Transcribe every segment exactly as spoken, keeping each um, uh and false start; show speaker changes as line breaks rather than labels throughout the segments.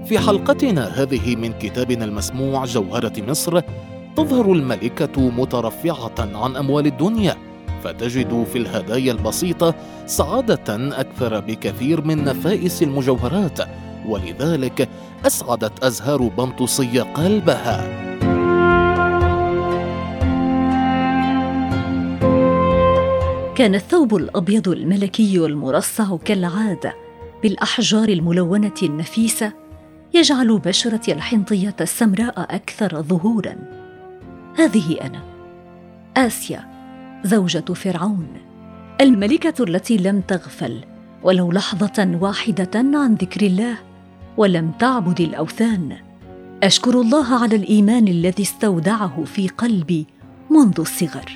في حلقتنا هذه من كتابنا المسموع جوهرة مصر، تظهر الملكة مترفعة عن أموال الدنيا، فتجد في الهدايا البسيطة سعادة أكثر بكثير من نفائس المجوهرات، ولذلك أسعدت أزهار بنطسية قلبها.
كان الثوب الأبيض الملكي المرصع كالعادة بالأحجار الملونة النفيسة يجعل بشرة الحنطية السمراء أكثر ظهوراً. هذه أنا، آسيا، زوجة فرعون، الملكة التي لم تغفل ولو لحظة واحدة عن ذكر الله، ولم تعبد الأوثان. أشكر الله على الإيمان الذي استودعه في قلبي منذ الصغر.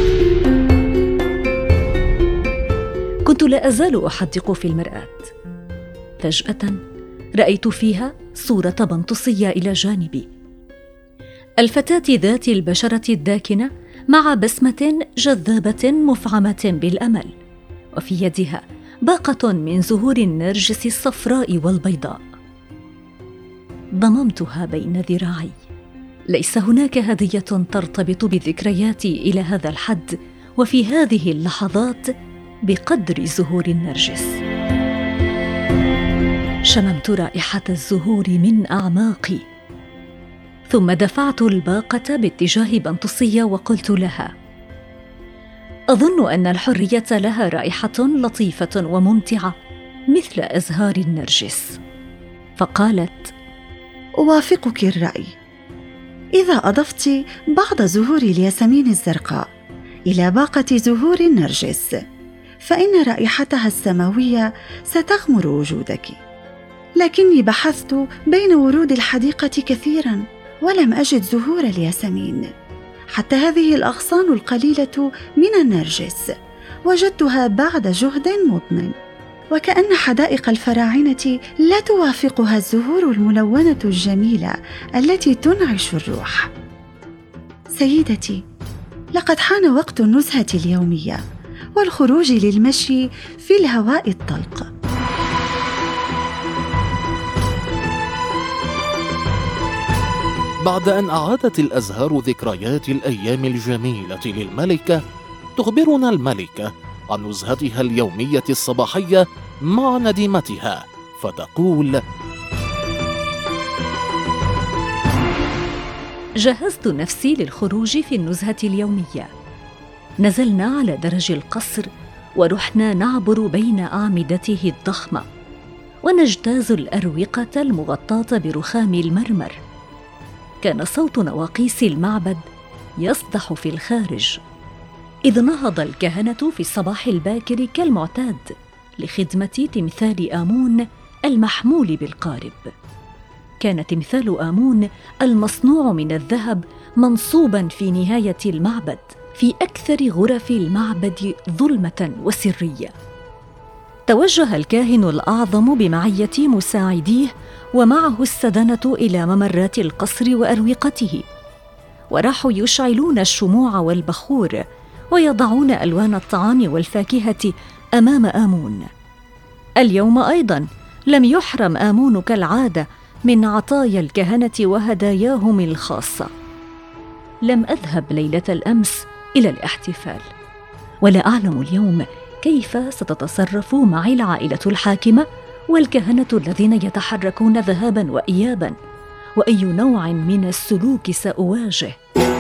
كنت لا أزال أحدق في المرآة، فجأة رأيت فيها صورة بنطسية إلى جانبي، الفتاة ذات البشرة الداكنة مع بسمة جذابة مفعمة بالأمل، وفي يدها باقة من زهور النرجس الصفراء والبيضاء. ضممتها بين ذراعي. ليس هناك هدية ترتبط بذكرياتي إلى هذا الحد وفي هذه اللحظات بقدر زهور النرجس. شممت رائحة الزهور من أعماقي، ثم دفعت الباقة باتجاه بنطسية وقلت لها: أظن أن الحرية لها رائحة لطيفة وممتعة مثل أزهار النرجس. فقالت:
أوافقك الرأي. إذا أضفت بعض زهور الياسمين الزرقاء إلى باقة زهور النرجس فإن رائحتها السماوية ستغمر وجودك. لكني بحثت بين ورود الحديقة كثيراً ولم أجد زهور الياسمين، حتى هذه الأغصان القليلة من النرجس وجدتها بعد جهد مضن، وكأن حدائق الفراعنة لا توافقها الزهور الملونة الجميلة التي تنعش الروح. سيدتي، لقد حان وقت النزهة اليومية والخروج للمشي في الهواء الطلق.
بعد أن أعادت الأزهار ذكريات الأيام الجميلة للملكة، تخبرنا الملكة عن نزهتها اليومية الصباحية مع نديمتها، فتقول:
جهزت نفسي للخروج في النزهة اليومية. نزلنا على درج القصر ورحنا نعبر بين أعمدته الضخمة ونجتاز الأروقة المغطاة برخام المرمر. كان صوت نواقيس المعبد يصدح في الخارج، إذ نهض الكهنة في الصباح الباكر كالمعتاد لخدمة تمثال آمون المحمول بالقارب. كان تمثال آمون المصنوع من الذهب منصوباً في نهاية المعبد في أكثر غرف المعبد ظلمة وسرية. توجه الكاهن الأعظم بمعية مساعديه ومعه السدنة إلى ممرات القصر وأروقته، وراحوا يشعلون الشموع والبخور ويضعون ألوان الطعام والفاكهة أمام آمون. اليوم أيضاً لم يحرم آمون كالعادة من عطايا الكهنة وهداياهم الخاصة. لم أذهب ليلة الأمس إلى الاحتفال، ولا أعلم اليوم كيف ستتصرف معي العائلة الحاكمة والكهنة الذين يتحركون ذهاباً وإياباً، وأي نوع من السلوك سأواجه.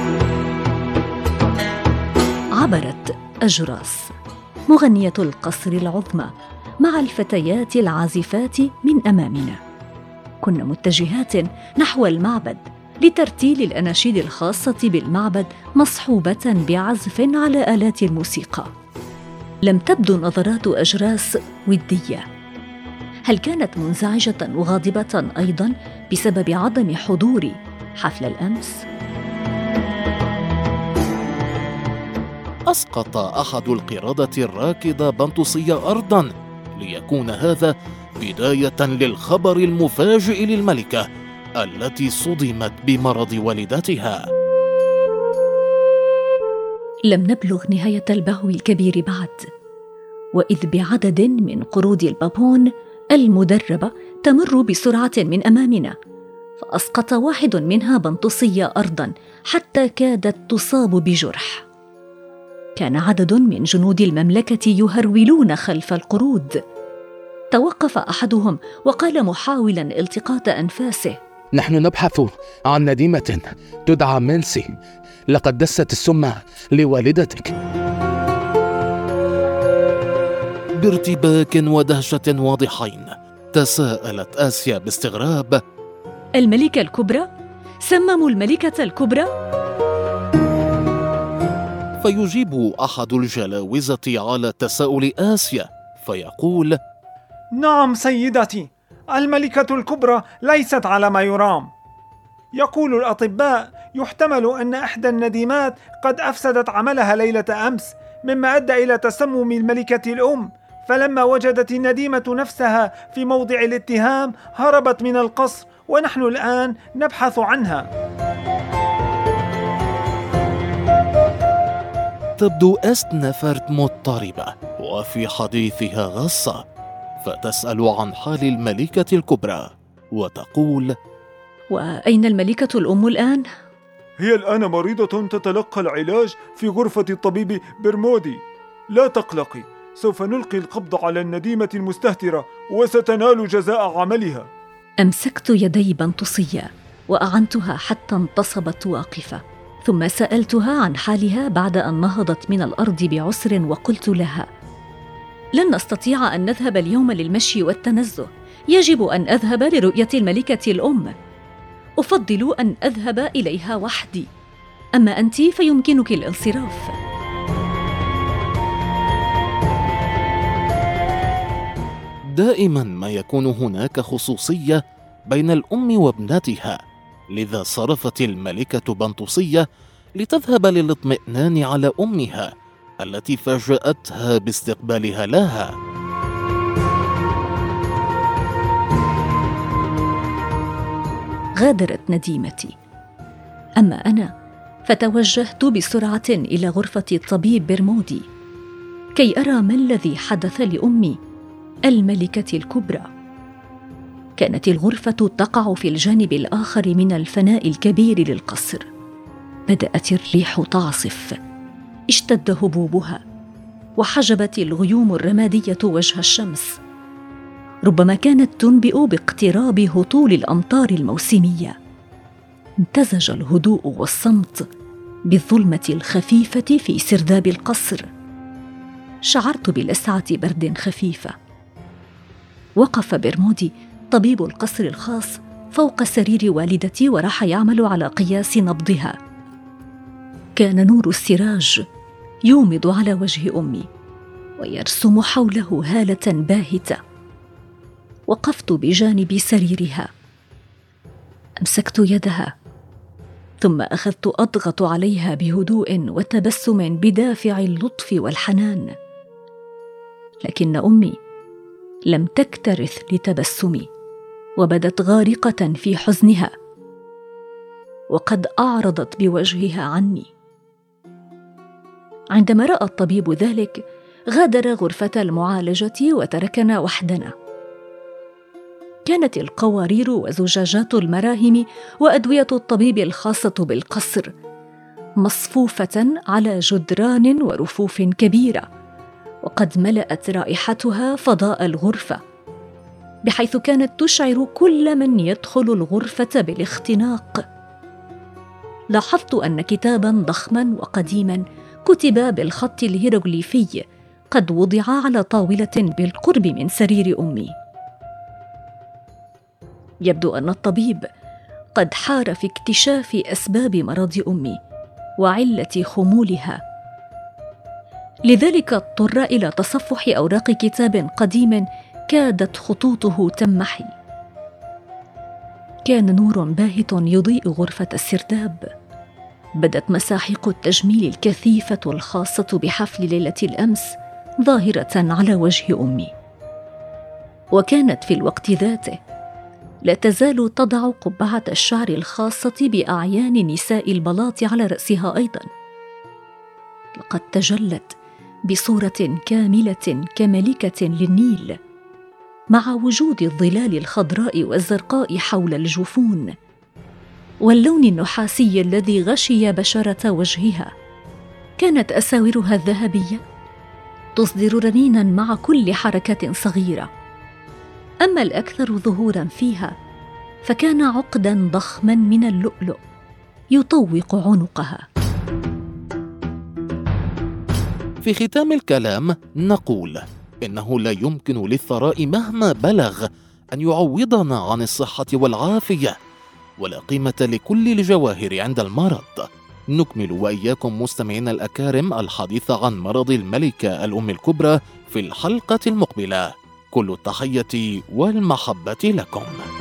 عبرت أجراس مغنية القصر العظمى مع الفتيات العازفات من أمامنا. كنا متجهات نحو المعبد لترتيل الأناشيد الخاصة بالمعبد مصحوبة بعزف على آلات الموسيقى. لم تبدو نظرات أجراس ودية. هل كانت منزعجة وغاضبة أيضاً بسبب عدم حضوري حفل الأمس؟
أسقط أحد القردة الراكضة بنطسية أرضاً، ليكون هذا بداية للخبر المفاجئ للملكة التي صدمت بمرض والدتها.
لم نبلغ نهاية البهو الكبير بعد، وإذ بعدد من قرود البابون المدربة تمر بسرعة من أمامنا، فأسقط واحد منها بنطسية أرضاً حتى كادت تصاب بجرح. كان عدد من جنود المملكة يهرولون خلف القرود. توقف أحدهم وقال محاولاً التقاط أنفاسه:
نحن نبحث عن نديمة تدعى منسي، لقد دست السم لوالدتك.
بارتباك ودهشة واضحين تساءلت آسيا باستغراب:
الملكة الكبرى؟ سمموا الملكة الكبرى؟
فيجيب أحد الجلاوزة على تساؤل آسيا فيقول:
نعم سيدتي، الملكة الكبرى ليست على ما يرام. يقول الأطباء يحتمل أن إحدى النديمات قد أفسدت عملها ليلة أمس، مما أدى إلى تسمم الملكة الأم، فلما وجدت النديمة نفسها في موضع الاتهام هربت من القصر، ونحن الآن نبحث عنها.
تبدو أستنفرت مضطربة وفي حديثها غصة، فتسأل عن حال الملكة الكبرى وتقول:
وأين الملكة الأم الآن؟
هي الآن مريضة تتلقى العلاج في غرفة الطبيب برمودي. لا تقلقي، سوف نلقي القبض على النديمة المستهترة وستنال جزاء عملها.
أمسكت يدي بنطسية وأعنتها حتى انتصبت واقفة، ثم سألتها عن حالها بعد أن نهضت من الأرض بعسر، وقلت لها: لن نستطيع أن نذهب اليوم للمشي والتنزه، يجب أن أذهب لرؤية الملكة الأم. أفضل أن أذهب إليها وحدي، أما أنت فيمكنك الانصراف.
دائما ما يكون هناك خصوصية بين الأم وابنتها، لذا صرفت الملكة بنطسية لتذهب للاطمئنان على أمها التي فاجأتها باستقبالها لها.
غادرت نديمتي، أما أنا فتوجهت بسرعة إلى غرفة الطبيب برمودي كي أرى ما الذي حدث لأمي الملكة الكبرى. كانت الغرفة تقع في الجانب الآخر من الفناء الكبير للقصر. بدأت الريح تعصف، اشتد هبوبها، وحجبت الغيوم الرمادية وجه الشمس. ربما كانت تنبئ باقتراب هطول الأمطار الموسمية. امتزج الهدوء والصمت بالظلمة الخفيفة في سرداب القصر. شعرت بلسعة برد خفيفة. وقف برمودي طبيب القصر الخاص فوق سرير والدتي وراح يعمل على قياس نبضها. كان نور السراج يومض على وجه أمي ويرسم حوله هالة باهتة. وقفت بجانب سريرها، أمسكت يدها، ثم أخذت أضغط عليها بهدوء وتبسم بدافع اللطف والحنان. لكن أمي لم تكترث لتبسمي، وبدت غارقة في حزنها، وقد أعرضت بوجهها عني. عندما رأى الطبيب ذلك غادر غرفة المعالجة وتركنا وحدنا. كانت القوارير وزجاجات المراهم وأدوية الطبيب الخاصة بالقصر مصفوفة على جدران ورفوف كبيرة، وقد ملأت رائحتها فضاء الغرفة، بحيث كانت تشعر كل من يدخل الغرفة بالاختناق. لاحظت أن كتاباً ضخماً وقديماً كتب بالخط الهيروغليفي قد وضع على طاولة بالقرب من سرير أمي. يبدو أن الطبيب قد حار في اكتشاف أسباب مرض أمي وعلة خمولها، لذلك اضطر إلى تصفح أوراق كتاب قديم كادت خطوطه تمحي. كان نور باهت يضيء غرفة السرداب. بدت مساحيق التجميل الكثيفة الخاصة بحفل ليلة الأمس ظاهرة على وجه أمي، وكانت في الوقت ذاته لا تزال تضع قبعة الشعر الخاصة بأعيان نساء البلاط على رأسها أيضا. لقد تجلت بصورة كاملة كملكة للنيل، مع وجود الظلال الخضراء والزرقاء حول الجفون واللون النحاسي الذي غشي بشرة وجهها. كانت أساورها الذهبية تصدر رنينا مع كل حركة صغيرة، أما الأكثر ظهوراً فيها فكان عقداً ضخماً من اللؤلؤ يطوق عنقها.
في ختام الكلام نقول إنه لا يمكن للثراء مهما بلغ أن يعوضنا عن الصحة والعافية، ولا قيمة لكل الجواهر عند المرض. نكمل وإياكم مستمعينا الأكارم الحديث عن مرض الملكة الأم الكبرى في الحلقة المقبلة. كل التحية والمحبة لكم.